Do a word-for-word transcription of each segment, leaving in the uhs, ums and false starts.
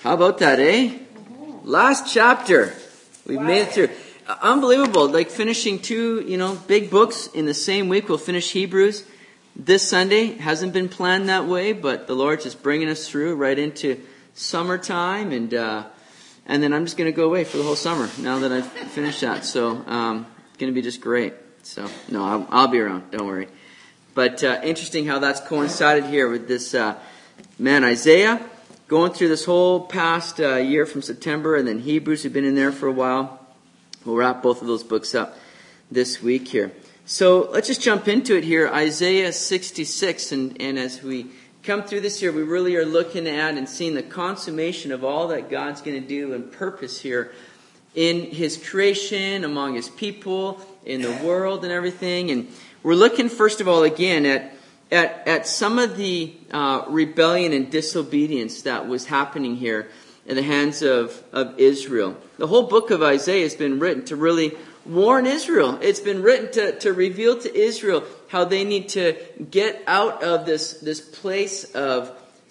How about that, eh? Last chapter. We've made it through. Uh, unbelievable. Like finishing two, you know, big books in the same week. We'll finish Hebrews this Sunday. Hasn't been planned that way, but the Lord's just bringing us through right into summertime. And uh, and then I'm just going to go away for the whole summer now that I've finished that. So um, it's going to be just great. So, no, I'll, I'll be around. Don't worry. But uh, interesting how that's coincided here with this uh, man, Isaiah, going through this whole past uh, year from September, and then Hebrews, who've been in there for a while. We'll wrap both of those books up this week here. So let's just jump into it here. Isaiah sixty-six, and, and as we come through this year, we really are looking at and seeing the consummation of all that God's going to do and purpose here in His creation, among His people, in the world and everything. And we're looking, first of all, again, at At, at some of the uh, rebellion and disobedience that was happening here in the hands of, of Israel. The whole book of Isaiah has been written to really warn Israel. It's been written to, to reveal to Israel how they need to get out of this, this place of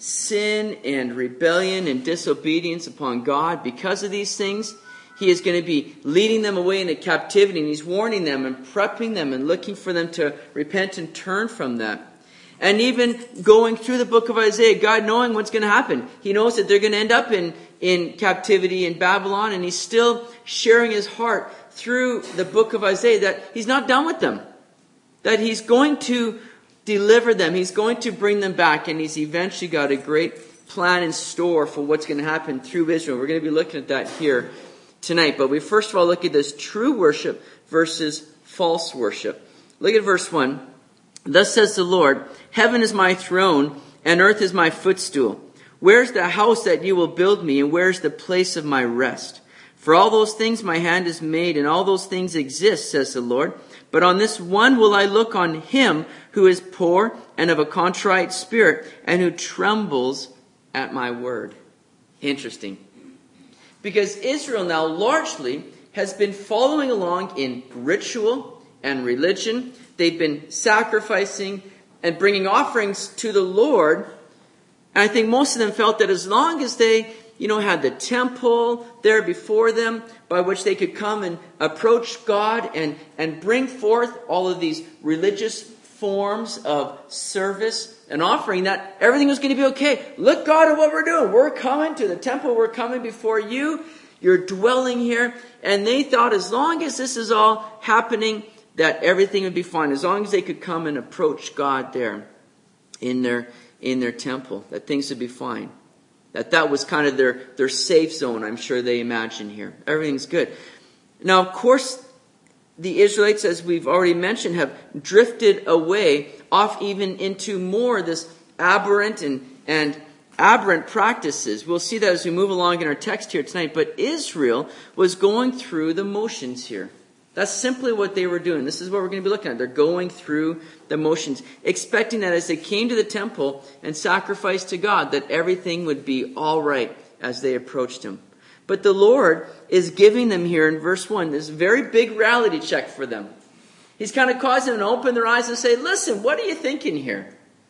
sin and rebellion and disobedience upon God. Because of these things, He is going to be leading them away into captivity, and He's warning them and prepping them and looking for them to repent and turn from that. And even going through the book of Isaiah, God knowing what's going to happen. He knows that they're going to end up in, in captivity in Babylon, and He's still sharing His heart through the book of Isaiah that He's not done with them. That He's going to deliver them. He's going to bring them back, and He's eventually got a great plan in store for what's going to happen through Israel. We're going to be looking at that here tonight. But we first of all look at this true worship versus false worship. Look at verse one. Thus says the Lord, heaven is my throne, and earth is my footstool. Where's the house that you will build me, and where's the place of my rest? For all those things my hand has made, and all those things exist, says the Lord. But on this one will I look, on him who is poor and of a contrite spirit, and who trembles at my word. Interesting. Because Israel now largely has been following along in ritual and religion. They've been sacrificing and bringing offerings to the Lord. And I think most of them felt that as long as they, you know, had the temple there before them by which they could come and approach God and, and bring forth all of these religious forms of service and offering, that everything was going to be okay. Look, God, at what we're doing. We're coming to the temple. We're coming before you. You're dwelling here. And they thought as long as this is all happening, that everything would be fine, as long as they could come and approach God there in their in their temple, that things would be fine. That that was kind of their, their safe zone, I'm sure they imagine here. Everything's good. Now, of course, the Israelites, as we've already mentioned, have drifted away off even into more this aberrant and, and aberrant practices. We'll see that as we move along in our text here tonight. But Israel was going through the motions here. That's simply what they were doing. This is what we're going to be looking at. They're going through the motions, expecting that as they came to the temple and sacrificed to God, that everything would be all right as they approached Him. But the Lord is giving them here in verse one this very big reality check for them. He's kind of causing them to open their eyes and say, listen, what are you thinking here?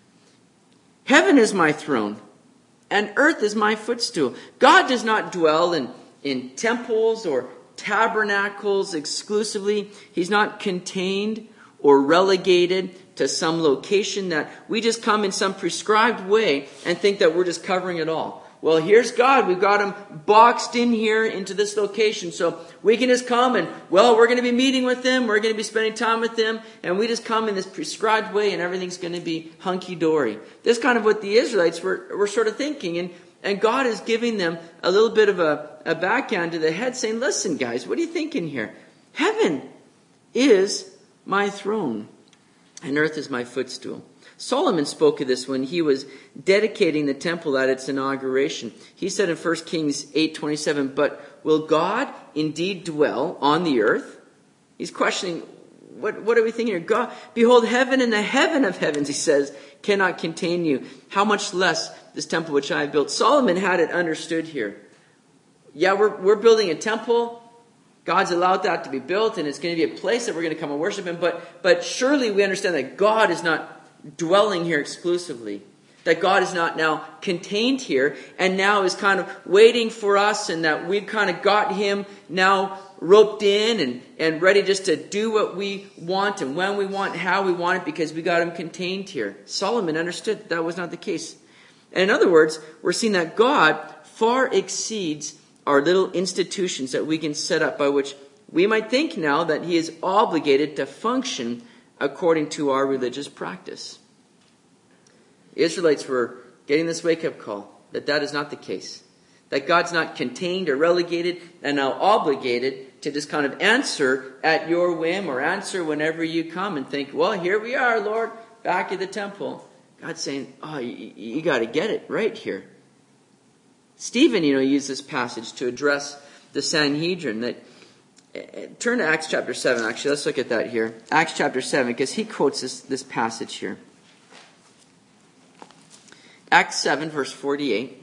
Heaven is my throne, and earth is my footstool. God does not dwell in, in temples or tabernacles exclusively. He's not contained or relegated to some location that we just come in some prescribed way and think that we're just covering it all. Well, here's God. We've got Him boxed in here into this location. So we can just come and, well, we're going to be meeting with Him. We're going to be spending time with Him. And we just come in this prescribed way and everything's going to be hunky-dory. This is kind of what the Israelites were, were sort of thinking. And And God is giving them a little bit of a, a backhand to the head, saying, listen, guys, what are you thinking here? Heaven is my throne, and earth is my footstool. Solomon spoke of this when he was dedicating the temple at its inauguration. He said in First Kings eight twenty-seven, but will God indeed dwell on the earth? He's questioning, what, what are we thinking here? God, behold, heaven and the heaven of heavens, he says, cannot contain you. How much less this temple which I have built. Solomon had it understood here. Yeah, we're, we're building a temple. God's allowed that to be built, and it's going to be a place that we're going to come and worship Him. But, but surely we understand that God is not dwelling here exclusively. That God is not now contained here and now is kind of waiting for us, and that we've kind of got him now roped in and, and ready just to do what we want and when we want, how we want it, because we got him contained here. Solomon understood that, that was not the case. And in other words, we're seeing that God far exceeds our little institutions that we can set up by which we might think now that he is obligated to function according to our religious practice. The Israelites were getting this wake-up call that that is not the case. That God's not contained or relegated and now obligated to just kind of answer at your whim or answer whenever you come and think, well, here we are, Lord, back at the temple. God's saying, oh, you, you got to get it right here. Stephen, you know, used this passage to address the Sanhedrin. That uh, turn to Acts chapter seven, actually. Let's look at that here. Acts chapter seven, because he quotes this, this passage here. Acts seven, verse forty-eight.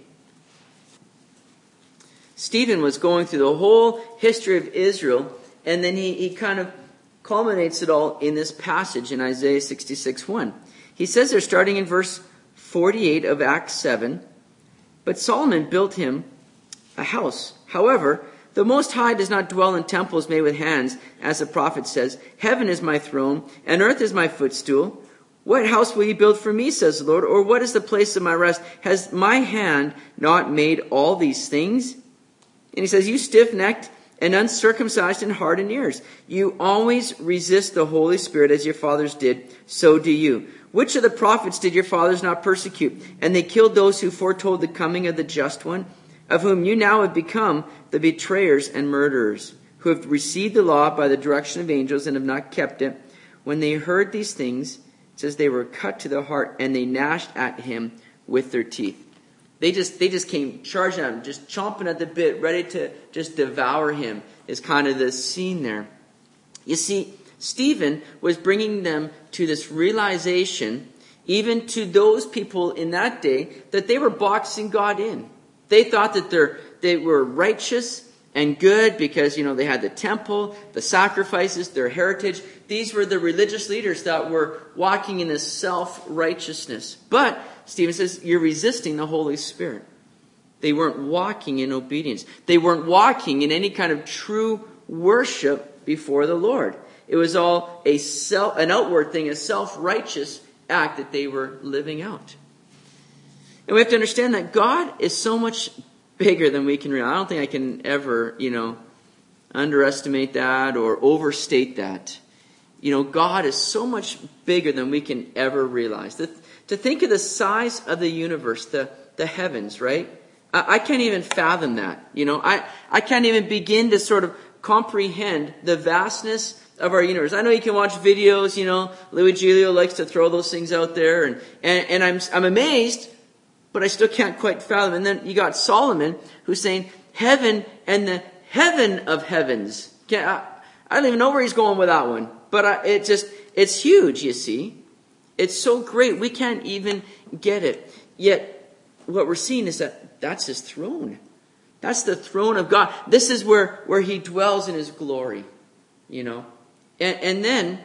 Stephen was going through the whole history of Israel, and then he, he kind of culminates it all in this passage in Isaiah sixty-six one. He says there, starting in verse forty-eight of Acts seven, but Solomon built him a house. However, the Most High does not dwell in temples made with hands, as the prophet says, heaven is my throne, and earth is my footstool. What house will you build for me, says the Lord, or what is the place of my rest? Has my hand not made all these things? And he says, you stiff-necked and uncircumcised in heart and ears, you always resist the Holy Spirit as your fathers did, so do you. Which of the prophets did your fathers not persecute? And they killed those who foretold the coming of the just one, of whom you now have become the betrayers and murderers, who have received the law by the direction of angels and have not kept it. When they heard these things, it says they were cut to the heart, and they gnashed at him with their teeth. They just they just came charging at him, just chomping at the bit, ready to just devour him, is kind of the scene there. You see, Stephen was bringing them to this realization, even to those people in that day, that they were boxing God in. They thought that they're, they were righteous and good because, you know, they had the temple, the sacrifices, their heritage. These were the religious leaders that were walking in this self-righteousness. But, Stephen says, you're resisting the Holy Spirit. They weren't walking in obedience. They weren't walking in any kind of true worship before the Lord. It was all a self, an outward thing, a self-righteous act that they were living out. And we have to understand that God is so much bigger than we can realize. I don't think I can ever, you know, underestimate that or overstate that. You know, God is so much bigger than we can ever realize. To, to think of the size of the universe, the, the heavens, right? I, I can't even fathom that. You know, I, I can't even begin to sort of comprehend the vastness of our universe. I know you can watch videos, you know, Louis Giglio likes to throw those things out there, and, and, and I'm, I'm amazed, but I still can't quite fathom. And then you got Solomon, who's saying, heaven and the heaven of heavens. Can't, I, I don't even know where he's going with that one, but I, it just, it's huge, you see. It's so great, we can't even get it. Yet, what we're seeing is that that's his throne. That's the throne of God. This is where, where he dwells in his glory, you know. And, and then,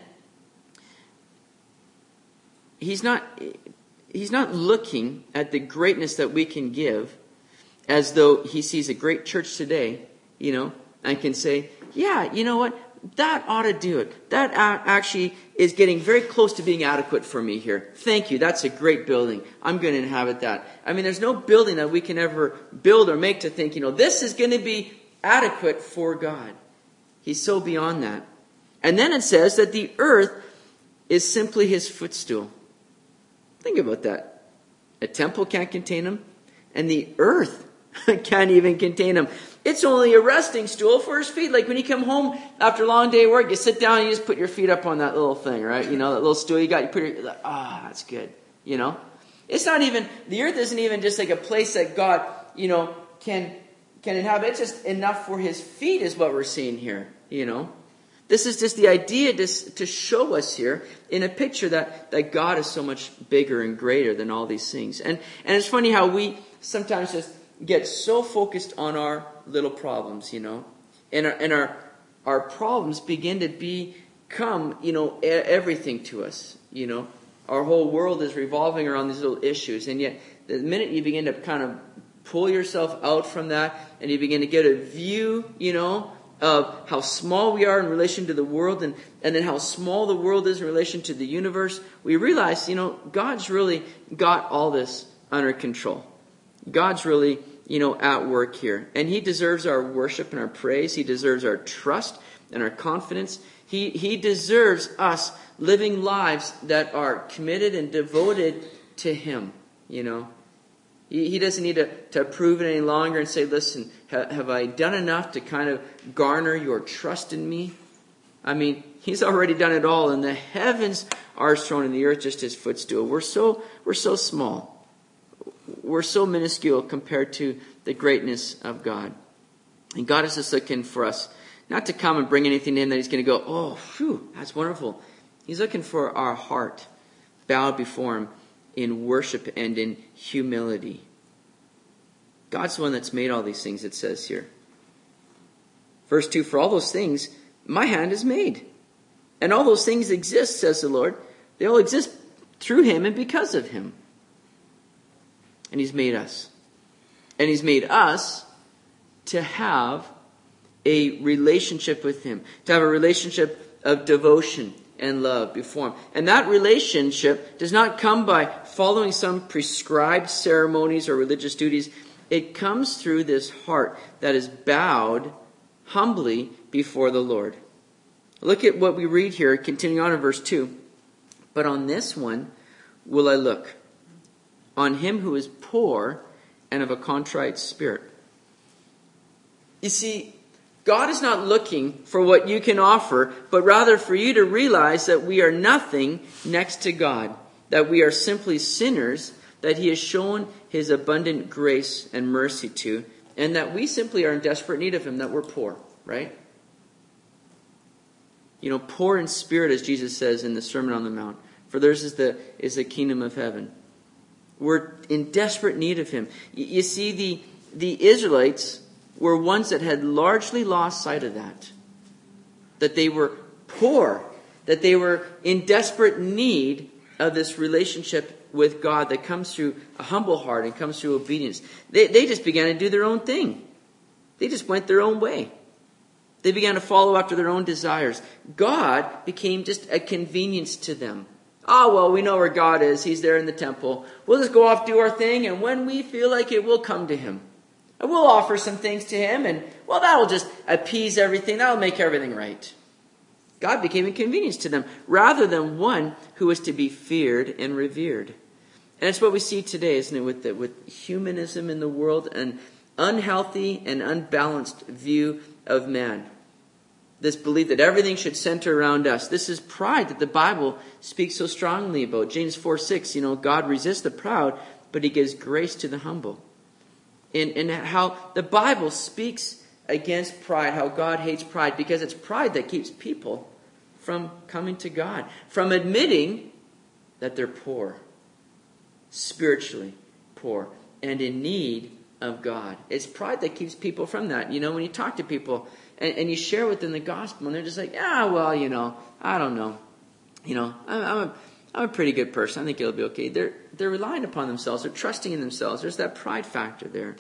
he's not, he's not looking at the greatness that we can give as though he sees a great church today, you know, and can say, yeah, you know what, that ought to do it. That actually is getting very close to being adequate for me here. Thank you, that's a great building. I'm going to inhabit that. I mean, there's no building that we can ever build or make to think, you know, this is going to be adequate for God. He's so beyond that. And then it says that the earth is simply his footstool. Think about that. A temple can't contain him, and the earth can't even contain him. It's only a resting stool for his feet. Like when you come home after a long day of work, you sit down and you just put your feet up on that little thing, right? You know, that little stool you got, you put your, like, ah, oh, that's good. You know? It's not even, the earth isn't even just like a place that God, you know, can, can inhabit. It's just enough for his feet is what we're seeing here, you know? This is just the idea to, to show us here in a picture that, that God is so much bigger and greater than all these things. And, and it's funny how we sometimes just get so focused on our little problems, you know. And our, and our, our problems begin to become, you know, everything to us, you know. our whole world is revolving around these little issues. And yet, the minute you begin to kind of pull yourself out from that, and you begin to get a view, you know, of how small we are in relation to the world, and, and then how small the world is in relation to the universe, we realize, you know, God's really got all this under control. God's really, you know, at work here. And He deserves our worship and our praise. He deserves our trust and our confidence. He, he deserves us living lives that are committed and devoted to Him, you know. He, he doesn't need to, to prove it any longer and say, listen, ha, have I done enough to kind of garner your trust in me? I mean, He's already done it all, and the heavens are His throne and the earth just His footstool. We're so, we're so small. We're so minuscule compared to the greatness of God. And God is just looking for us not to come and bring anything in that He's going to go, oh, phew, that's wonderful. He's looking for our heart bowed before Him in worship and in humility. God's the one that's made all these things, it says here. Verse two, for all those things my hand has made. And all those things exist, says the Lord. They all exist through Him and because of Him. And He's made us. And He's made us to have a relationship with Him. To have a relationship of devotion and love before Him. And that relationship does not come by following some prescribed ceremonies or religious duties. It comes through this heart that is bowed humbly before the Lord. Look at what we read here, continuing on in verse two. But on this one will I look, on him who is poor and of a contrite spirit. You see, God is not looking for what you can offer, but rather for you to realize that we are nothing next to God, that we are simply sinners, that He has shown His abundant grace and mercy to, and that we simply are in desperate need of Him, that we're poor, right? You know, poor in spirit, as Jesus says in the Sermon on the Mount, for theirs is the, is the kingdom of heaven. We're in desperate need of Him. You, you see, the, the Israelites were ones that had largely lost sight of that. That they were poor. That they were in desperate need of this relationship with God that comes through a humble heart and comes through obedience. They, they just began to do their own thing. They just went their own way. They began to follow after their own desires. God became just a convenience to them. Oh, well, we know where God is. He's there in the temple. We'll just go off, do our thing, and when we feel like it, we'll come to Him. And we'll offer some things to Him, and, well, that'll just appease everything. That'll make everything right. God became a convenience to them, rather than one who was to be feared and revered. And it's what we see today, isn't it, with the, with humanism in the world, an unhealthy and unbalanced view of man. This belief that everything should center around us. This is pride that the Bible speaks so strongly about. James four six, you know, God resists the proud, but He gives grace to the humble. And, and how the Bible speaks against pride, how God hates pride, because it's pride that keeps people from coming to God, from admitting that they're poor, spiritually poor, and in need of God. It's pride that keeps people from that. You know, when you talk to people and, and you share with them the gospel, and they're just like, ah, well, you know, I don't know. You know, I'm, I'm a I'm a pretty good person. I think it'll be okay. They're they're relying upon themselves. They're trusting in themselves. There's that pride factor there.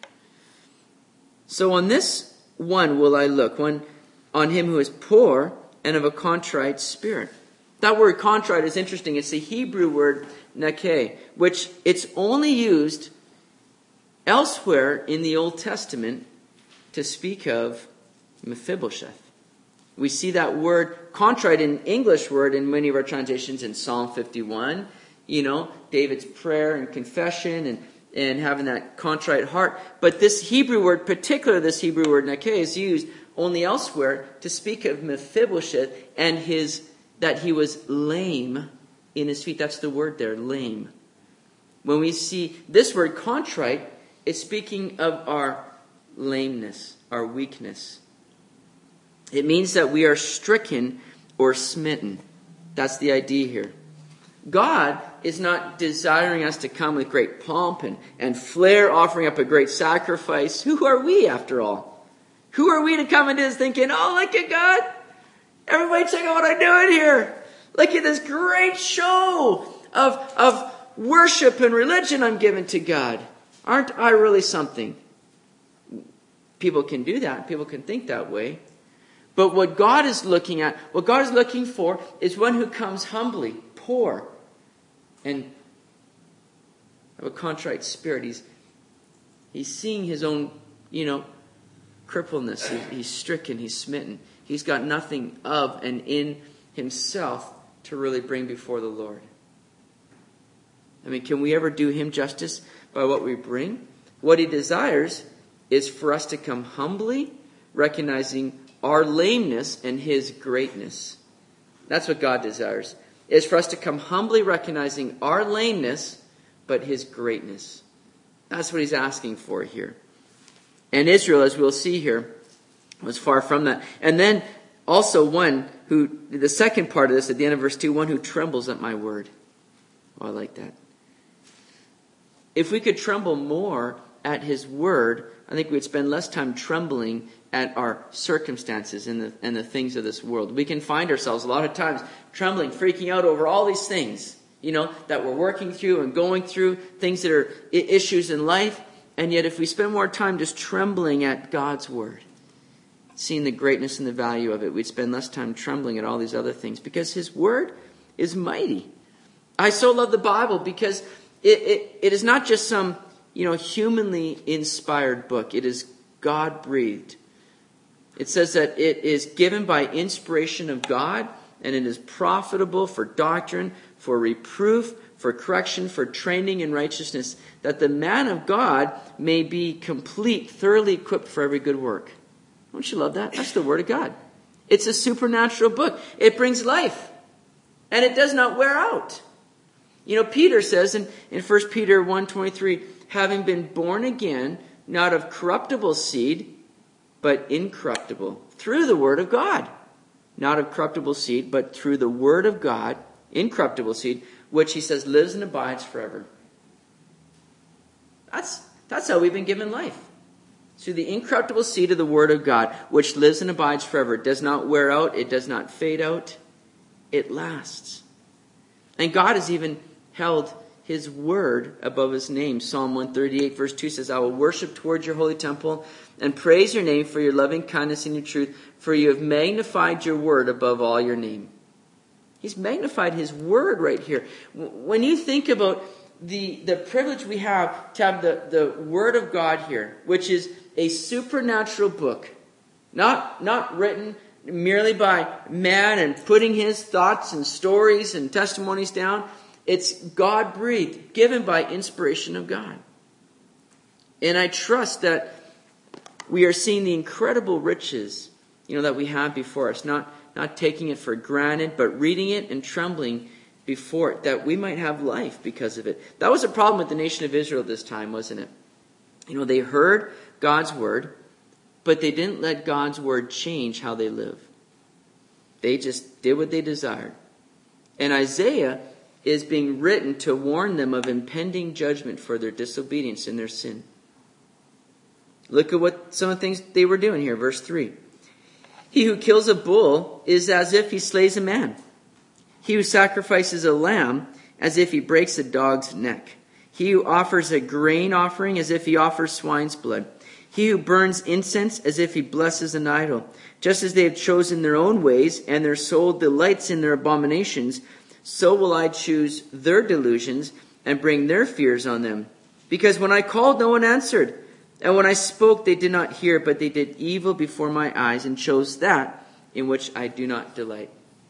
So on this one will I look, one on him who is poor and of a contrite spirit. That word contrite is interesting. It's the Hebrew word nakeh, which it's only used elsewhere in the Old Testament to speak of Mephibosheth. We see that word contrite, in English word, in many of our translations in Psalm fifty-one. You know, David's prayer and confession and, and having that contrite heart. But this Hebrew word, particularly this Hebrew word nakeh, is used only elsewhere to speak of Mephibosheth and his that he was lame in his feet. That's the word there, lame. When we see this word contrite, it's speaking of our lameness, our weakness. It means that we are stricken or smitten. That's the idea here. God is not desiring us to come with great pomp and, and flair, offering up a great sacrifice. Who are we, after all? Who are we to come into this thinking, oh, look at God. Everybody check out what I'm doing here. Look at this great show of, of worship and religion I'm giving to God. Aren't I really something? People can do that. People can think that way. But what God is looking at, what God is looking for is one who comes humbly, poor, and have a contrite spirit. He's, he's seeing his own, you know, crippleness. He, he's stricken. He's smitten. He's got nothing of and in himself to really bring before the Lord. I mean, can we ever do him justice by what we bring? What he desires is for us to come humbly, recognizing our lameness and his greatness. That's what God desires. Is for us to come humbly, recognizing our lameness, but his greatness. That's what he's asking for here. And Israel, as we'll see here, was far from that. And then also one who, the second part of this at the end of verse two, one who trembles at my word. Oh, I like that. If we could tremble more at his word, I think we'd spend less time trembling at our circumstances and the, and the things of this world. We can find ourselves a lot of times trembling, freaking out over all these things, you know, that we're working through and going through, things that are issues in life. And yet if we spend more time just trembling at God's word, seeing the greatness and the value of it, we'd spend less time trembling at all these other things because his word is mighty. I so love the Bible because it, it, it is not just some, you know, humanly inspired book. It is God-breathed. It says that it is given by inspiration of God, and it is profitable for doctrine, for reproof, for correction, for training in righteousness, that the man of God may be complete, thoroughly equipped for every good work. Don't you love that? That's the word of God. It's a supernatural book. It brings life, and it does not wear out. You know, Peter says in, in First Peter one twenty-three, having been born again, not of corruptible seed, but incorruptible, through the word of God. Not of corruptible seed, but through the word of God, incorruptible seed, which he says lives and abides forever. That's, that's how we've been given life. Through the incorruptible seed of the word of God, which lives and abides forever. It does not wear out. It does not fade out. It lasts. And God has even held his word above his name. Psalm one thirty-eight verse two says, I will worship towards your holy temple and praise your name for your loving kindness and your truth, for you have magnified your word above all your name. He's magnified his word right here. When you think about the, the privilege we have to have the, the word of God here, which is a supernatural book, not, not written merely by man and putting his thoughts and stories and testimonies down. It's God-breathed, given by inspiration of God. And I trust that we are seeing the incredible riches, you know, that we have before us, not, not taking it for granted, but reading it and trembling before it, that we might have life because of it. That was a problem with the nation of Israel this time, wasn't it? You know, they heard God's word, but they didn't let God's word change how they live. They just did what they desired. And Isaiah is being written to warn them of impending judgment for their disobedience and their sin. Look at what some of the things they were doing here. Verse three. He who kills a bull is as if he slays a man. He who sacrifices a lamb as if he breaks a dog's neck. He who offers a grain offering as if he offers swine's blood. He who burns incense as if he blesses an idol. Just as they have chosen their own ways and their soul delights in their abominations, so will I choose their delusions and bring their fears on them. Because when I called, no one answered. And when I spoke, they did not hear, but they did evil before my eyes and chose that in which I do not delight.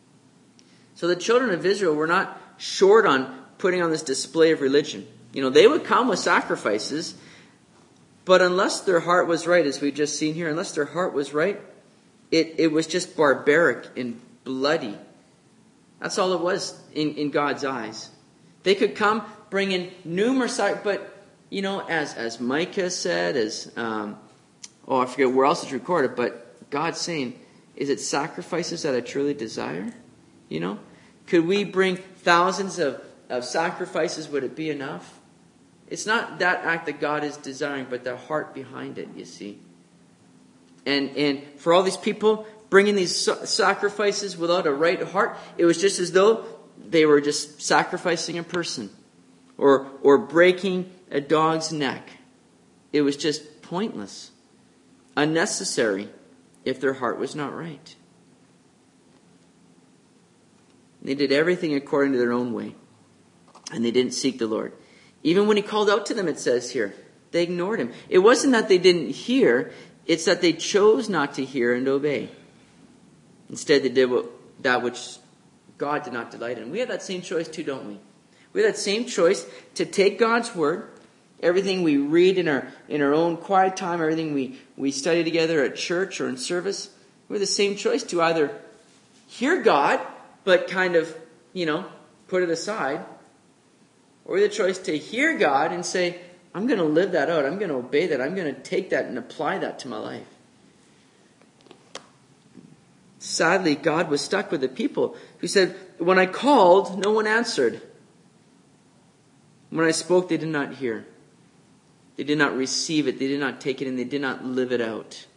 So the children of Israel were not short on putting on this display of religion. You know, they would come with sacrifices, but unless their heart was right, as we've just seen here, unless their heart was right, it, it was just barbaric and bloody. That's all it was in, in God's eyes. They could come, bring in numerous, but, you know, as, as Micah said, as, um, oh, I forget where else it's recorded, but God's saying, is it sacrifices that I truly desire? You know, could we bring thousands of, of sacrifices? Would it be enough? It's not that act that God is desiring, but the heart behind it, you see. And, and for all these people bringing these sacrifices without a right heart, it was just as though they were just sacrificing a person or or breaking a dog's neck. It was just pointless, unnecessary, if their heart was not right. They did everything according to their own way, and they didn't seek the Lord. Even when he called out to them, it says here, they ignored him. It wasn't that they didn't hear, it's that they chose not to hear and obey. Instead, they did what, that which God did not delight in. We have that same choice too, don't we? We have that same choice to take God's word, everything we read in our in our own quiet time, everything we, we study together at church or in service. We have the same choice to either hear God, but kind of, you know, put it aside, or the choice to hear God and say, I'm going to live that out. I'm going to obey that. I'm going to take that and apply that to my life. Sadly, God was stuck with the people who said, when I called, no one answered. When I spoke, they did not hear. They did not receive it. They did not take it and they did not live it out.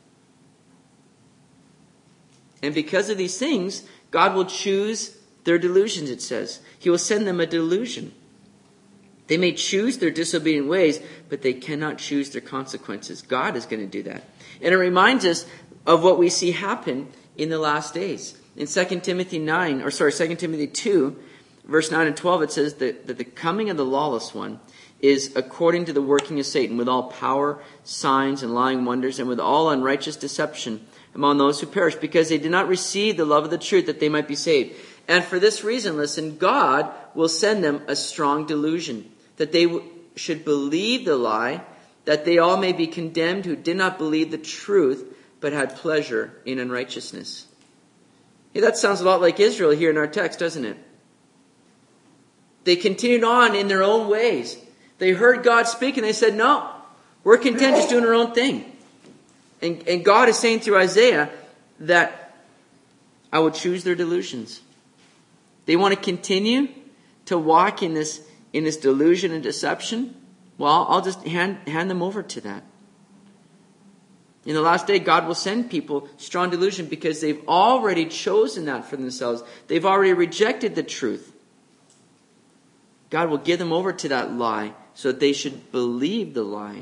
And because of these things, God will choose their delusions, it says. He will send them a delusion. They may choose their disobedient ways, but they cannot choose their consequences. God is going to do that. And it reminds us of what we see happen in the last days. In Second Timothy nine, or sorry, Second Timothy two, verse nine and twelve, it says that, that the coming of the lawless one is according to the working of Satan, with all power, signs, and lying wonders, and with all unrighteous deception among those who perish, because they did not receive the love of the truth that they might be saved. And for this reason, listen, God will send them a strong delusion, that they w- should believe the lie, that they all may be condemned who did not believe the truth, but had pleasure in unrighteousness. Hey, that sounds a lot like Israel here in our text, doesn't it? They continued on in their own ways. They heard God speak and they said, no, we're content just doing our own thing. And, and God is saying through Isaiah that I will choose their delusions. They want to continue to walk in this, in this delusion and deception. Well, I'll just hand, hand them over to that. In the last day, God will send people strong delusion because they've already chosen that for themselves. They've already rejected the truth. God will give them over to that lie so that they should believe the lie.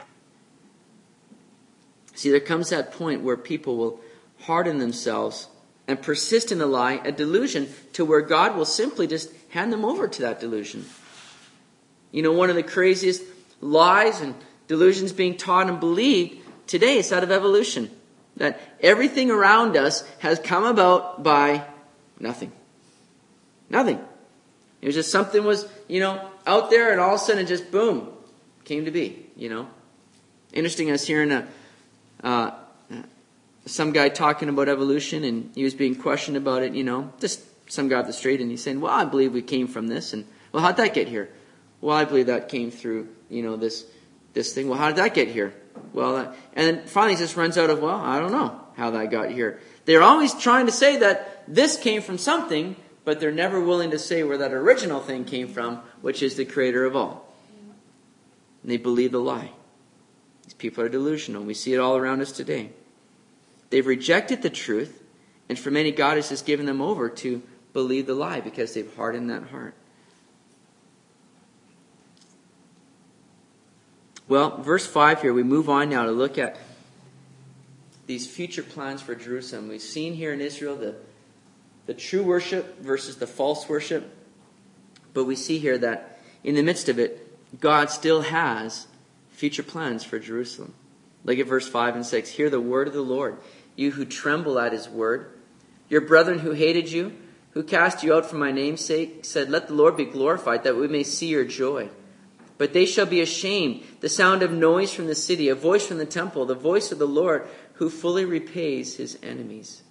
See, there comes that point where people will harden themselves and persist in the lie, a delusion, to where God will simply just hand them over to that delusion. You know, one of the craziest lies and delusions being taught and believed today is that of evolution. That everything around us has come about by nothing. Nothing. It was just something was, you know, out there and all of a sudden it just, boom, came to be, you know. Interesting, I was hearing a, uh, some guy talking about evolution and he was being questioned about it, you know. Just some guy off the street and he's saying, well, I believe we came from this. And, well, how'd that get here? Well, I believe that came through, you know, this this thing. Well, how did that get here? Well, uh, and then finally it just runs out of, well, I don't know how that got here. They're always trying to say that this came from something, but they're never willing to say where that original thing came from, which is the creator of all. And they believe the lie. These people are delusional. We see it all around us today. They've rejected the truth, and for many, God has just given them over to believe the lie because they've hardened that heart. Well, verse five here, we move on now to look at these future plans for Jerusalem. We've seen here in Israel the, the true worship versus the false worship. But we see here that in the midst of it, God still has future plans for Jerusalem. Look at verse five and six. Hear the word of the Lord, you who tremble at his word. Your brethren who hated you, who cast you out for my name's sake, said, let the Lord be glorified, that we may see your joy. But they shall be ashamed. The sound of noise from the city, a voice from the temple, the voice of the Lord, who fully repays his enemies.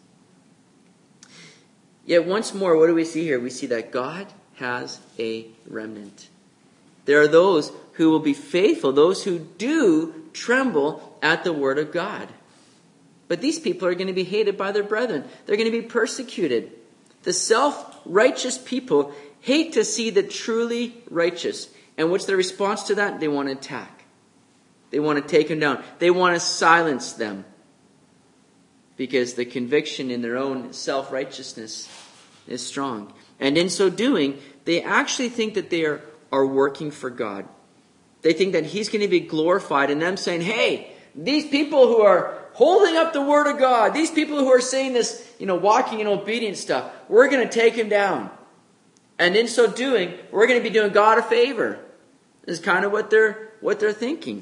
Yet once more, what do we see here? We see that God has a remnant. There are those who will be faithful, those who do tremble at the word of God. But these people are going to be hated by their brethren. They're going to be persecuted. The self-righteous people hate to see the truly righteous. And what's their response to that? They want to attack. They want to take them down. They want to silence them. Because the conviction in their own self-righteousness is strong. And in so doing, they actually think that they are, are working for God. They think that he's going to be glorified in them saying, hey, these people who are holding up the word of God, these people who are saying this, you know, walking in obedience stuff, we're going to take him down. And in so doing, we're going to be doing God a favor. Is kind of what they're what they're thinking.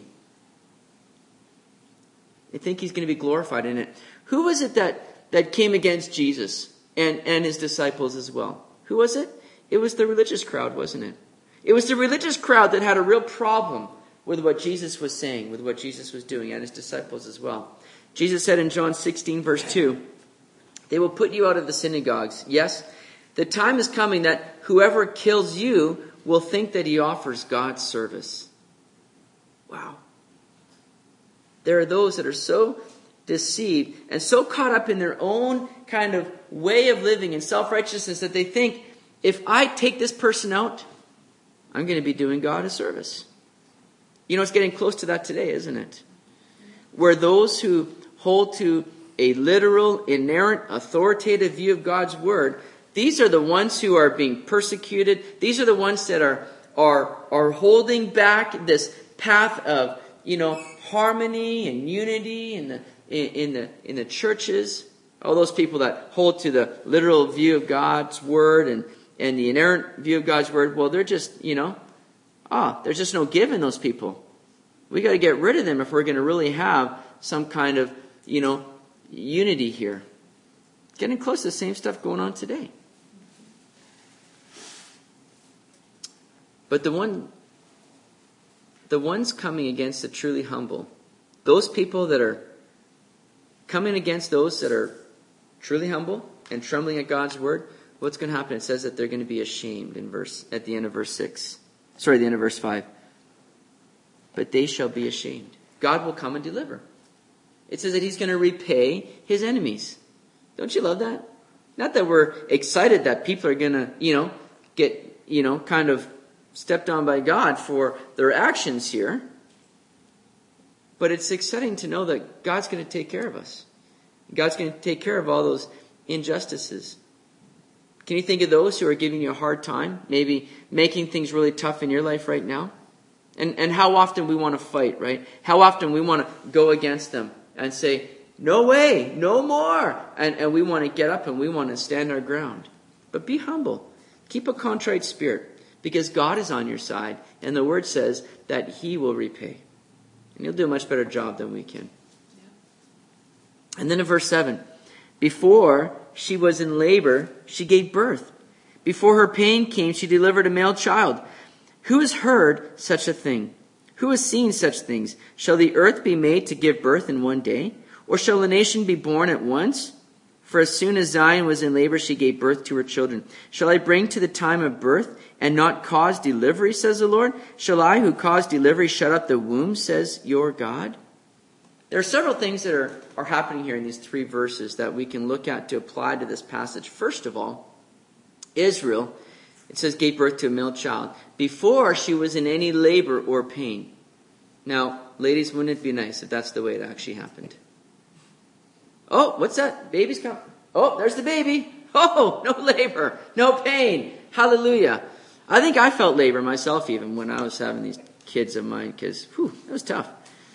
They think he's going to be glorified in it. Who was it that, that came against Jesus and, and his disciples as well? Who was it? It was the religious crowd, wasn't it? It was the religious crowd that had a real problem with what Jesus was saying, with what Jesus was doing, and his disciples as well. Jesus said in John sixteen, verse two, they will put you out of the synagogues. Yes, the time is coming that whoever kills you will think that he offers God's service. Wow. There are those that are so deceived and so caught up in their own kind of way of living and self-righteousness that they think, if I take this person out, I'm going to be doing God a service. You know, it's getting close to that today, isn't it? Where those who hold to a literal, inerrant, authoritative view of God's word, these are the ones who are being persecuted. These are the ones that are are are holding back this path of, you know, harmony and unity in the in, in the in the churches. All those people that hold to the literal view of God's word and and the inerrant view of God's word, well, they're just, you know, ah, there's just no give in those people. We got to get rid of them if we're going to really have some kind of, you know, unity here. Getting close to the same stuff going on today. But the one, the ones coming against the truly humble, those people that are coming against those that are truly humble and trembling at God's word, what's going to happen? It says that they're going to be ashamed in verse at the end of verse six. Sorry, the end of verse five. But they shall be ashamed. God will come and deliver. It says that he's going to repay his enemies. Don't you love that? Not that we're excited that people are going to, you know, get, you know, kind of stepped on by God for their actions here. But it's exciting to know that God's going to take care of us. God's going to take care of all those injustices. Can you think of those who are giving you a hard time? Maybe making things really tough in your life right now? And and how often we want to fight, right? How often we want to go against them and say, no way, no more. And, and we want to get up and we want to stand our ground. But be humble. Keep a contrite spirit. Because God is on your side. And the word says that he will repay. And he'll do a much better job than we can. Yeah. And then in verse seven. Before she was in labor, she gave birth. Before her pain came, she delivered a male child. Who has heard such a thing? Who has seen such things? Shall the earth be made to give birth in one day? Or shall a nation be born at once? For as soon as Zion was in labor, she gave birth to her children. Shall I bring to the time of birth and not cause delivery, says the Lord? Shall I, who cause delivery, shut up the womb, says your God? There are several things that are, are happening here in these three verses that we can look at to apply to this passage. First of all, Israel, it says, gave birth to a male child before she was in any labor or pain. Now, ladies, wouldn't it be nice if that's the way it actually happened? Oh, what's that? Baby's coming. Oh, there's the baby. Oh, no labor, no pain. Hallelujah. I think I felt labor myself even when I was having these kids of mine because, whew, it was tough.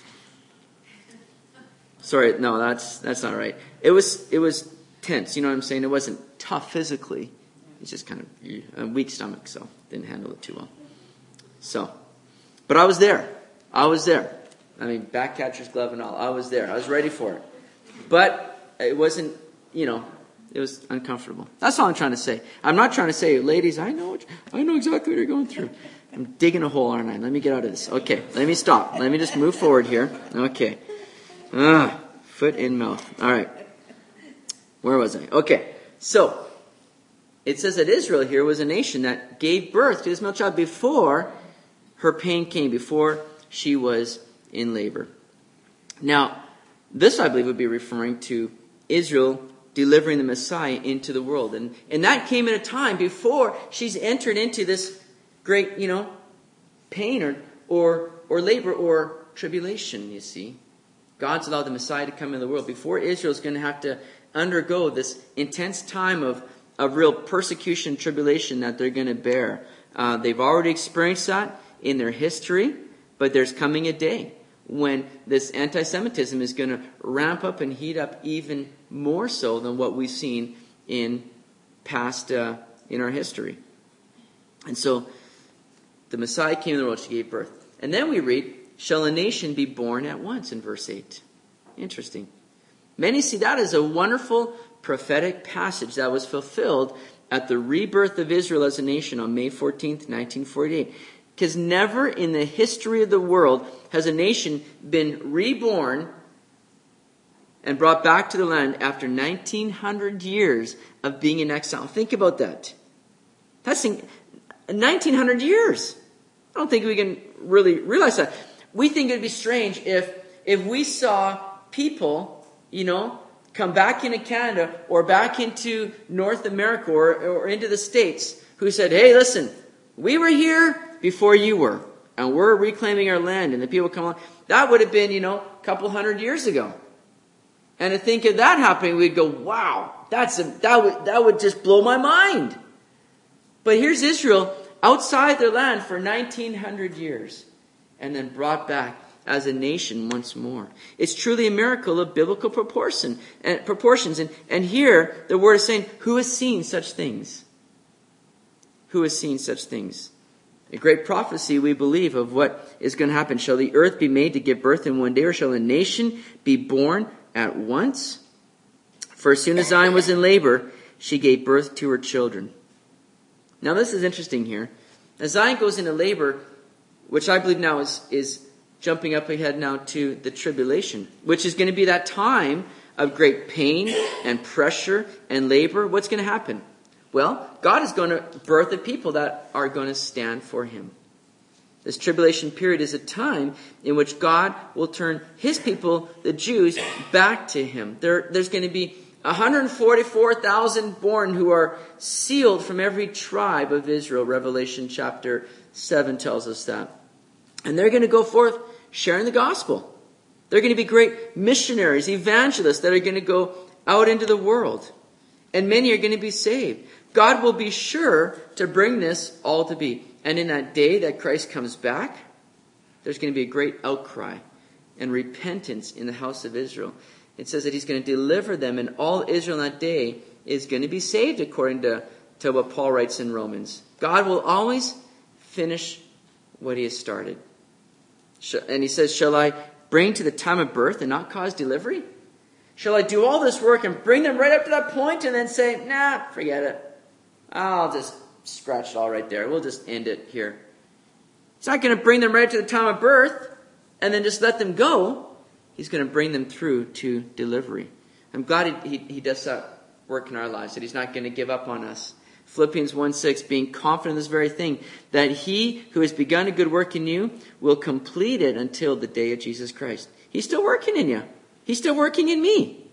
Sorry, no, that's that's not right. It was it was tense. You know what I'm saying? It wasn't tough physically. It's just kind of a weak stomach, so didn't handle it too well. So, but I was there. I was there. I mean, back catcher's glove and all. I was there. I was ready for it. But it wasn't, you know, it was uncomfortable. That's all I'm trying to say. I'm not trying to say, ladies, I know what, I know exactly what you're going through. I'm digging a hole, aren't I? Let me get out of this. Okay, let me stop. Let me just move forward here. Okay. Ah, foot in mouth. All right. Where was I? Okay. So, it says that Israel here was a nation that gave birth to this male child before her pain came, before she was in labor. Now, this, I believe, would be referring to Israel delivering the Messiah into the world. And, and that came at a time before she's entered into this great, you know, pain or, or, or labor or tribulation, you see. God's allowed the Messiah to come into the world before Israel's going to have to undergo this intense time of, of real persecution and tribulation that they're going to bear. Uh, they've already experienced that in their history, but there's coming a day when this anti-Semitism is going to ramp up and heat up even more so than what we've seen in past, uh, in our history. And so, the Messiah came into the world, she gave birth. And then we read, shall a nation be born at once in verse eight. Interesting. Many see that as a wonderful prophetic passage that was fulfilled at the rebirth of Israel as a nation on May fourteenth, nineteen forty-eight. Because never in the history of the world has a nation been reborn and brought back to the land after nineteen hundred years of being in exile. Think about that. That's nineteen hundred years. I don't think we can really realize that. We think it would be strange if if we saw people, you know, come back into Canada or back into North America or, or into the States who said, hey, listen, we were here before you were, and we're reclaiming our land, and the people come along. That would have been, you know, a couple hundred years ago. And to think of that happening, we'd go, wow, that's a, that would that would just blow my mind. But here's Israel outside their land for nineteen hundred years, and then brought back as a nation once more. It's truly a miracle of biblical proportion and proportions. And, and here the word is saying, who has seen such things? Who has seen such things? A great prophecy, we believe, of what is going to happen. Shall the earth be made to give birth in one day, or shall a nation be born at once? For as soon as Zion was in labor, she gave birth to her children. Now this is interesting here. As Zion goes into labor, which I believe now is, is jumping up ahead now to the tribulation, which is going to be that time of great pain and pressure and labor. What's going to happen? Well, God is going to birth a people that are going to stand for Him. This tribulation period is a time in which God will turn His people, the Jews, back to Him. There, there's going to be one hundred forty-four thousand born who are sealed from every tribe of Israel. Revelation chapter seven tells us that. And they're going to go forth sharing the gospel. They're going to be great missionaries, evangelists that are going to go out into the world. And many are going to be saved. God will be sure to bring this all to be. And in that day that Christ comes back, there's going to be a great outcry and repentance in the house of Israel. It says that He's going to deliver them, and all Israel in that day is going to be saved, according to, to what Paul writes in Romans. God will always finish what He has started. And He says, shall I bring to the time of birth and not cause delivery? Shall I do all this work and bring them right up to that point and then say, nah, forget it. I'll just scratch it all right there. We'll just end it here. He's not going to bring them right to the time of birth and then just let them go. He's going to bring them through to delivery. I'm glad he, he, he does that work in our lives, that He's not going to give up on us. Philippians one six, being confident of this very thing, that He who has begun a good work in you will complete it until the day of Jesus Christ. He's still working in you. He's still working in me.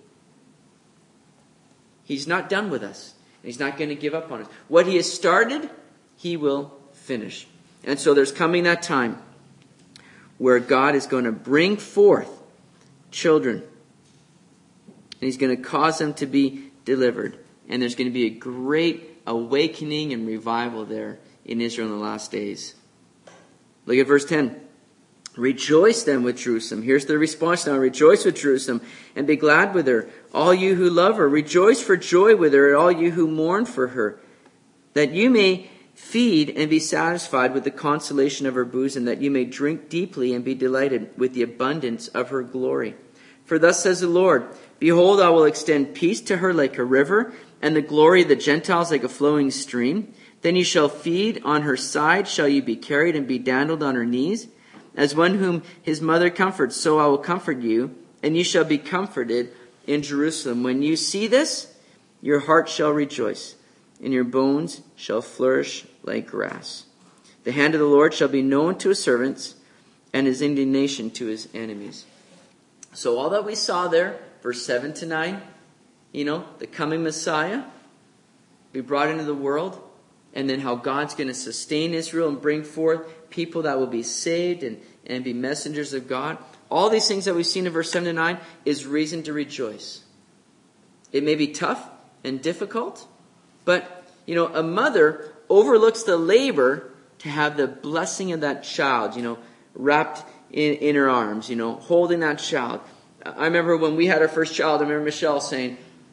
He's not done with us. He's not going to give up on us. What He has started, He will finish. And so there's coming that time where God is going to bring forth children. And He's going to cause them to be delivered. And there's going to be a great awakening and revival there in Israel in the last days. Look at verse ten. Rejoice then with Jerusalem. Here's the response now. Rejoice with Jerusalem and be glad with her, all you who love her. Rejoice for joy with her, all you who mourn for her, that you may feed and be satisfied with the consolation of her bosom, that you may drink deeply and be delighted with the abundance of her glory. For thus says the Lord, behold, I will extend peace to her like a river, and the glory of the Gentiles like a flowing stream. Then you shall feed on her side, shall you be carried and be dandled on her knees. As one whom his mother comforts, so I will comfort you, and you shall be comforted in Jerusalem. When you see this, your heart shall rejoice, and your bones shall flourish like grass. The hand of the Lord shall be known to His servants, and His indignation to His enemies. So all that we saw there, verse seven to nine, you know, the coming Messiah, be brought into the world, and then how God's going to sustain Israel and bring forth people that will be saved and, and be messengers of God. All these things that we've seen in verse seven to nine is reason to rejoice. It may be tough and difficult, But, you know, a mother overlooks the labor to have the blessing of that child, you know, wrapped in, in her arms, you know, holding that child. I remember when we had our first child, I remember Michelle saying,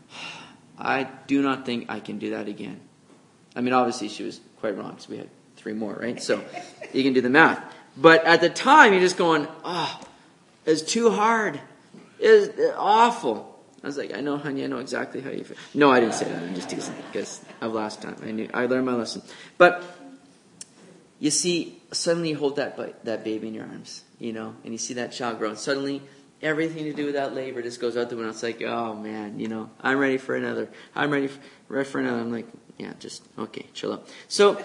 I do not think I can do that again. I mean, obviously she was quite wrong because we had three more, right? So you can do the math. But at the time, you're just going, oh, it's too hard. It's awful. I was like, I know, honey, I know exactly how you feel. No, I didn't say that. I'm just teasing because of last time. I knew I learned my lesson. But you see, suddenly you hold that that baby in your arms, you know, and you see that child grow. And suddenly, everything to do with that labor just goes out the window. It's like, oh man, you know, I'm ready for another. I'm ready for, ready for another. I'm like, yeah, just okay, chill out. So,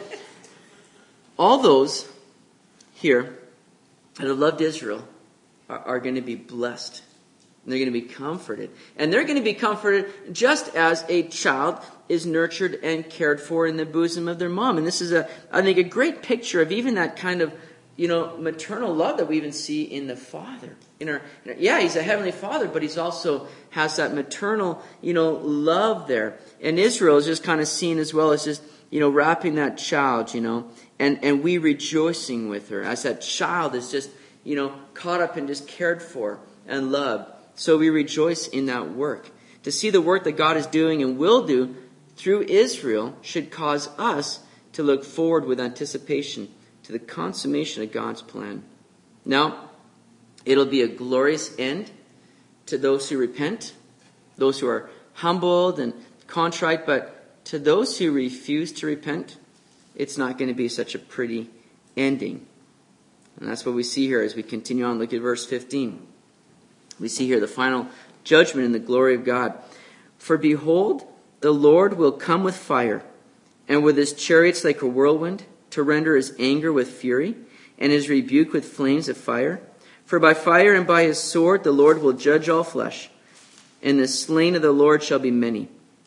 all those here that have loved Israel are, are going to be blessed. And they're going to be comforted. And they're going to be comforted just as a child is nurtured and cared for in the bosom of their mom. And this is, a, I think, a great picture of even that kind of, you know, maternal love that we even see in the Father. In our, in our, yeah, he's a heavenly Father, but he's also has that maternal, you know, love there. And Israel is just kind of seen as well as just, you know, wrapping that child, you know, and, and we rejoicing with her as that child is just, you know, caught up and just cared for and loved. So we rejoice in that work. To see the work that God is doing and will do through Israel should cause us to look forward with anticipation to the consummation of God's plan. Now, it'll be a glorious end to those who repent, those who are humbled and contrite, but to those who refuse to repent, it's not going to be such a pretty ending. And that's what we see here as we continue on. Look at verse fifteen. We see here the final judgment in the glory of God. For behold, the Lord will come with fire, and with his chariots like a whirlwind, to render his anger with fury, and his rebuke with flames of fire. For by fire and by his sword the Lord will judge all flesh, and the slain of the Lord shall be many.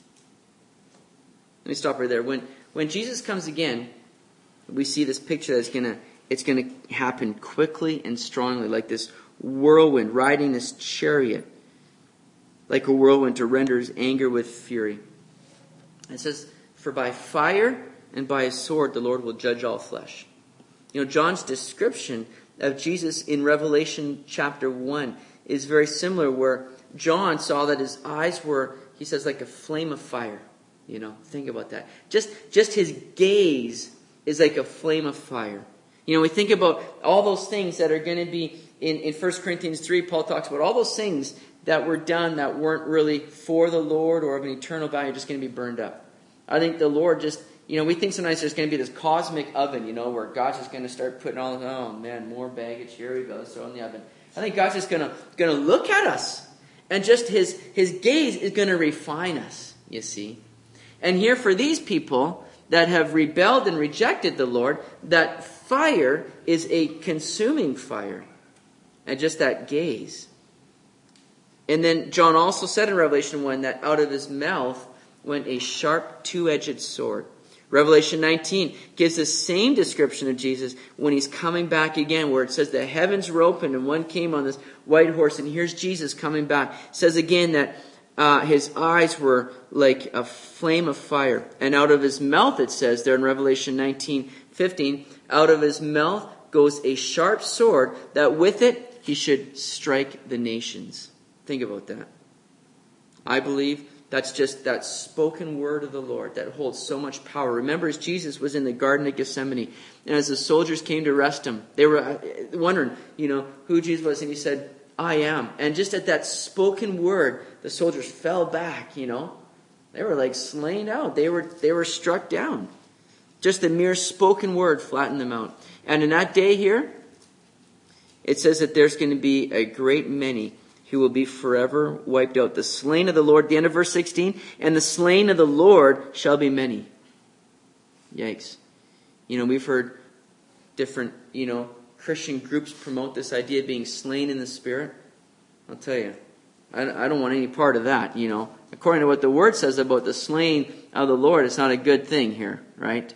Let me stop right there. When when Jesus comes again, we see this picture that's gonna it's gonna happen quickly and strongly, like this whirlwind riding this chariot, like a whirlwind to render his anger with fury. It says, for by fire and by his sword the Lord will judge all flesh. You know, John's description of Jesus in Revelation chapter one is very similar, where John saw that his eyes were, he says, like a flame of fire. You know, think about that. Just, just his gaze is like a flame of fire. You know, we think about all those things that are going to be in, in First Corinthians three, Paul talks about all those things that were done that weren't really for the Lord or of an eternal value, just going to be burned up. I think the Lord just, you know, we think sometimes there's going to be this cosmic oven, you know, where God's just going to start putting all, oh man, more baggage, here we go, let's throw in the oven. I think God's just going to going to look at us, and just his, his gaze is going to refine us, you see. And here for these people that have rebelled and rejected the Lord, that fire is a consuming fire. And just that gaze. And then John also said in Revelation one that out of his mouth went a sharp two-edged sword. Revelation nineteen gives the same description of Jesus when he's coming back again, where it says the heavens were opened and one came on this white horse, and here's Jesus coming back. It says again that uh, his eyes were like a flame of fire. And out of his mouth, it says there in Revelation nineteen fifteen, out of his mouth goes a sharp sword, that with it he should strike the nations. Think about that. I believe that's just that spoken word of the Lord that holds so much power. Remember, as Jesus was in the Garden of Gethsemane, and as the soldiers came to arrest him, they were wondering, you know, who Jesus was, and he said, I am. And just at that spoken word, the soldiers fell back, you know. They were like slain out. They were they were struck down. Just the mere spoken word flattened them out. And in that day here, it says that there's going to be a great many who will be forever wiped out. The slain of the Lord, the end of verse sixteen, and the slain of the Lord shall be many. Yikes. You know, we've heard different, you know, Christian groups promote this idea of being slain in the Spirit. I'll tell you, I, I don't want any part of that, you know. According to what the Word says about the slain of the Lord, it's not a good thing here, right?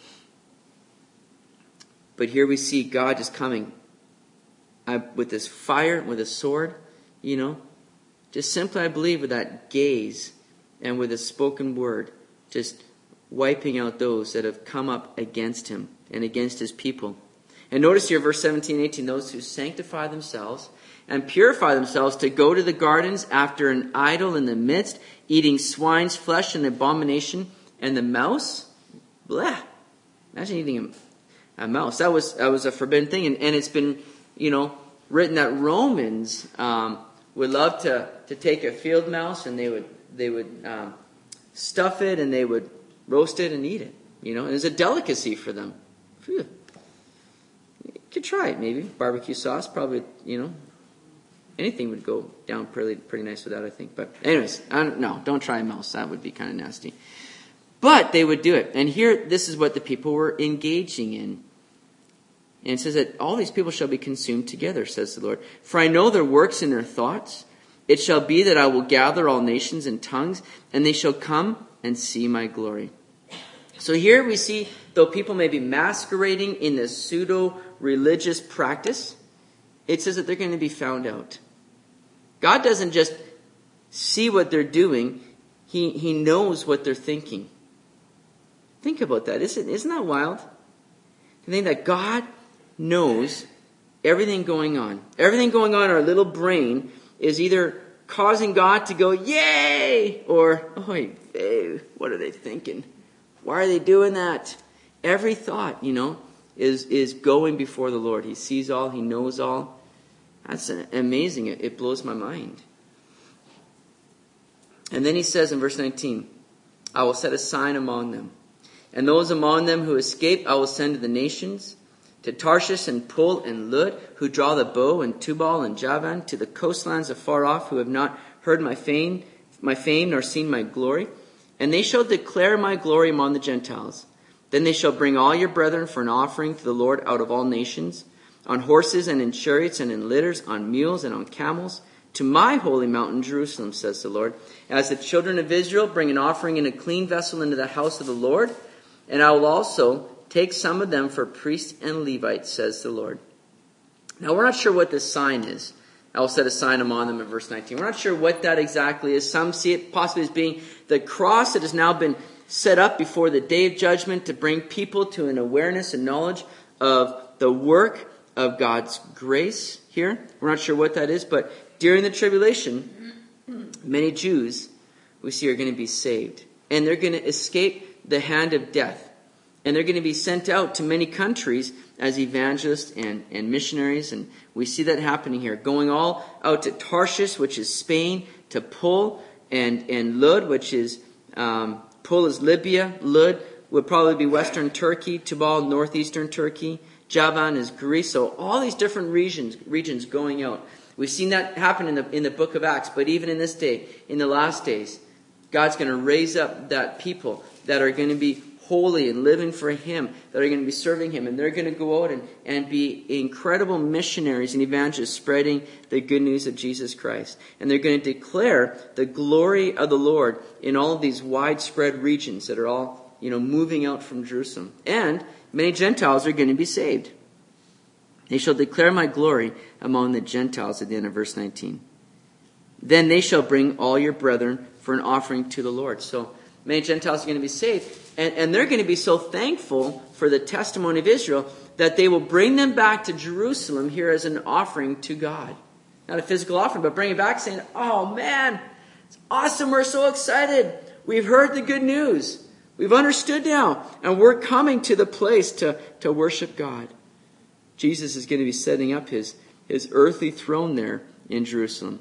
But here we see God just coming uh, with this fire, with a sword, you know. Just simply, I believe, with that gaze and with a spoken word, just wiping out those that have come up against him and against his people. And notice here, verse seventeen and eighteen, those who sanctify themselves and purify themselves to go to the gardens after an idol in the midst, eating swine's flesh and abomination, and the mouse, blah. Imagine eating a, a mouse. That was that was a forbidden thing. And, and it's been, you know, written that Romans um, would love to, to take a field mouse and they would they would um, stuff it and they would roast it and eat it. You know, and it's a delicacy for them. Phew. You could try it maybe. Barbecue sauce, probably, you know, anything would go down pretty pretty nice with that, I think. But anyways, I don't, no, don't try a mouse. That would be kind of nasty. But they would do it. And here, this is what the people were engaging in. And it says that all these people shall be consumed together, says the Lord. For I know their works and their thoughts. It shall be that I will gather all nations and tongues, and they shall come and see my glory. So here we see, though people may be masquerading in this pseudo-religious practice, it says that they're going to be found out. God doesn't just see what they're doing. He, he knows what they're thinking. Think about that. Isn't, isn't that wild? To think that God knows everything going on. Everything going on in our little brain is either causing God to go, yay! Or, oh, hey, what are they thinking? Why are they doing that? Every thought, you know, is, is going before the Lord. He sees all. He knows all. That's amazing. It, it blows my mind. And then he says in verse nineteen, I will set a sign among them. And those among them who escape I will send to the nations, to Tarshish and Pul and Lud, who draw the bow, and Tubal and Javan, to the coastlands afar off, who have not heard my fame, my fame nor seen my glory. And they shall declare my glory among the Gentiles. Then they shall bring all your brethren for an offering to the Lord out of all nations, on horses and in chariots and in litters, on mules and on camels, to my holy mountain Jerusalem, says the Lord. As the children of Israel bring an offering in a clean vessel into the house of the Lord, and I will also take some of them for priests and Levites, says the Lord. Now we're not sure what this sign is. I will set a sign among them in verse nineteen. We're not sure what that exactly is. Some see it possibly as being the cross that has now been set up before the day of judgment to bring people to an awareness and knowledge of the work of God's grace here. We're not sure what that is, but during the tribulation, many Jews we see are going to be saved. And they're going to escape the hand of death. And they're going to be sent out to many countries as evangelists and, and missionaries. And we see that happening here. Going all out to Tarshish, which is Spain, to Pul and, and Lud, which is, um, Pul is Libya. Lud would probably be western Turkey. Tubal, northeastern Turkey. Javan is Greece. So all these different regions, regions going out. We've seen that happen in the, in the book of Acts. But even in this day, in the last days, God's going to raise up that people that are going to be holy and living for Him, that are going to be serving Him. And they're going to go out and, and be incredible missionaries and evangelists spreading the good news of Jesus Christ. And they're going to declare the glory of the Lord in all of these widespread regions that are all, you know, moving out from Jerusalem. And many Gentiles are going to be saved. They shall declare my glory among the Gentiles at the end of verse nineteen. Then they shall bring all your brethren for an offering to the Lord. So many Gentiles are going to be saved. And, and they're going to be so thankful for the testimony of Israel that they will bring them back to Jerusalem here as an offering to God. Not a physical offering, but bring it back saying, oh man, it's awesome. We're so excited. We've heard the good news. We've understood now. And we're coming to the place to, to worship God. Jesus is going to be setting up his, his earthly throne there in Jerusalem.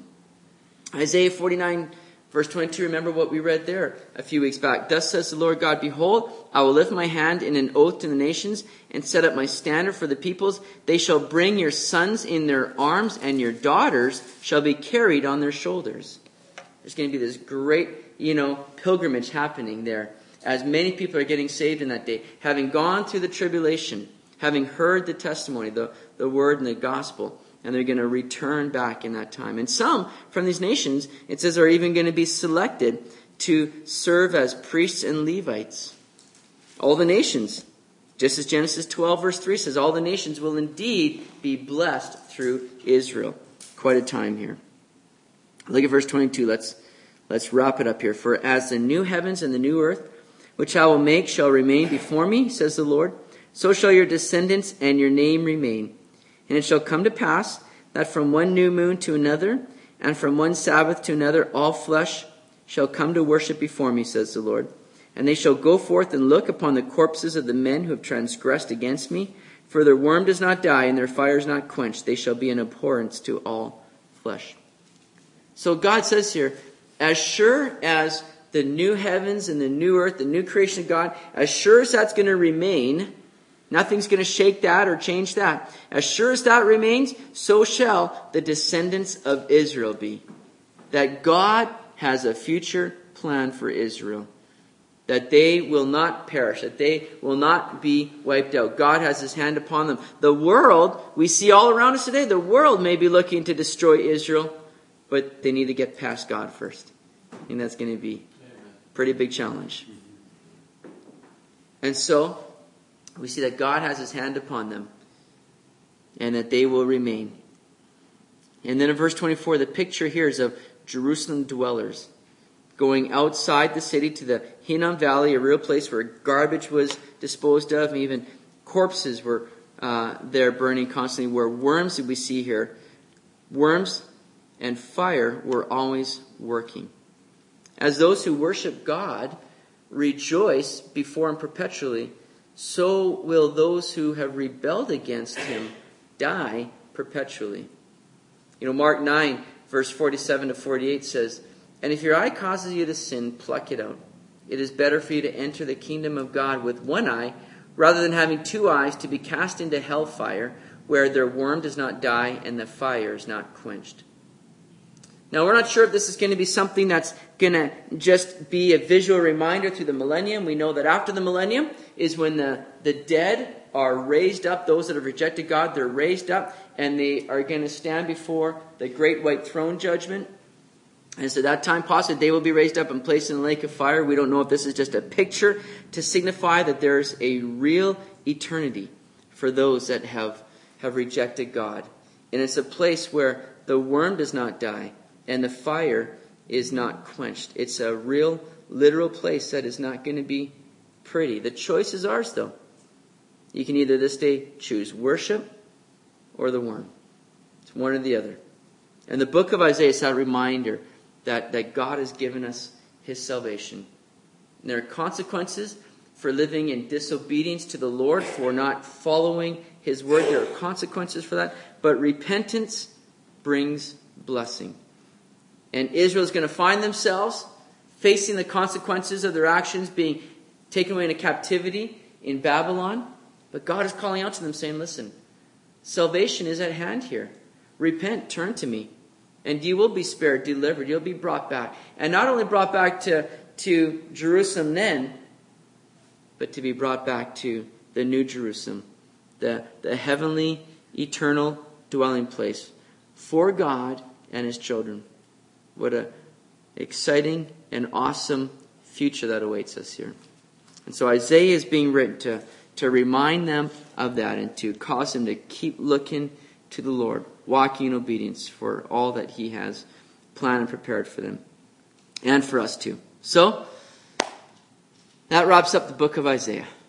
Isaiah forty-nine, verse twenty-two, remember what we read there a few weeks back. Thus says the Lord God, behold, I will lift my hand in an oath to the nations and set up my standard for the peoples. They shall bring your sons in their arms, and your daughters shall be carried on their shoulders. There's going to be this great, you know, pilgrimage happening there as many people are getting saved in that day, having gone through the tribulation, having heard the testimony, the, the word and the gospel. And they're going to return back in that time. And some from these nations, it says, are even going to be selected to serve as priests and Levites. All the nations, just as Genesis twelve verse three says, all the nations will indeed be blessed through Israel. Quite a time here. Look at verse twenty-two. Let's, let's wrap it up here. For as the new heavens and the new earth, which I will make shall remain before me, says the Lord. So shall your descendants and your name remain. And it shall come to pass that from one new moon to another, and from one Sabbath to another, all flesh shall come to worship before me, says the Lord. And they shall go forth and look upon the corpses of the men who have transgressed against me. For their worm does not die, and their fire is not quenched. They shall be an abhorrence to all flesh. So God says here, as sure as the new heavens and the new earth, the new creation of God, as sure as that's going to remain, nothing's going to shake that or change that. As sure as that remains, so shall the descendants of Israel be. That God has a future plan for Israel. That they will not perish. That they will not be wiped out. God has his hand upon them. The world, we see all around us today, the world may be looking to destroy Israel, but they need to get past God first. And that's going to be a pretty big challenge. And so, we see that God has his hand upon them, and that they will remain. And then in verse twenty-four, the picture here is of Jerusalem dwellers going outside the city to the Hinnom Valley, a real place where garbage was disposed of, and even corpses were uh, there burning constantly, where worms, that we see here, worms and fire were always working. As those who worship God rejoice before him perpetually, so will those who have rebelled against him die perpetually. You know, Mark nine, verse forty-seven to forty-eight says, "And if your eye causes you to sin, pluck it out. It is better for you to enter the kingdom of God with one eye, rather than having two eyes to be cast into hellfire, where their worm does not die and the fire is not quenched." Now, we're not sure if this is going to be something that's going to just be a visual reminder through the millennium. We know that after the millennium is when the, the dead are raised up. Those that have rejected God, they're raised up, and they are going to stand before the great white throne judgment. And so that time, possibly, they will be raised up and placed in the lake of fire. We don't know if this is just a picture to signify that there's a real eternity for those that have, have rejected God. And it's a place where the worm does not die and the fire is not quenched. It's a real, literal place that is not going to be pretty. The choice is ours, though. You can either this day choose worship or the worm. It's one or the other. And the book of Isaiah is a reminder that, that God has given us his salvation. And there are consequences for living in disobedience to the Lord, for not following his word. There are consequences for that. But repentance brings blessing. And Israel is going to find themselves facing the consequences of their actions, being taken away into captivity in Babylon. But God is calling out to them saying, listen, salvation is at hand here. Repent, turn to me, and you will be spared, delivered. You'll be brought back. And not only brought back to, to Jerusalem then, but to be brought back to the new Jerusalem, the, the heavenly, eternal dwelling place for God and his children. What an exciting and awesome future that awaits us here. And so Isaiah is being written to, to remind them of that and to cause them to keep looking to the Lord, walking in obedience for all that he has planned and prepared for them. And for us too. So, that wraps up the book of Isaiah.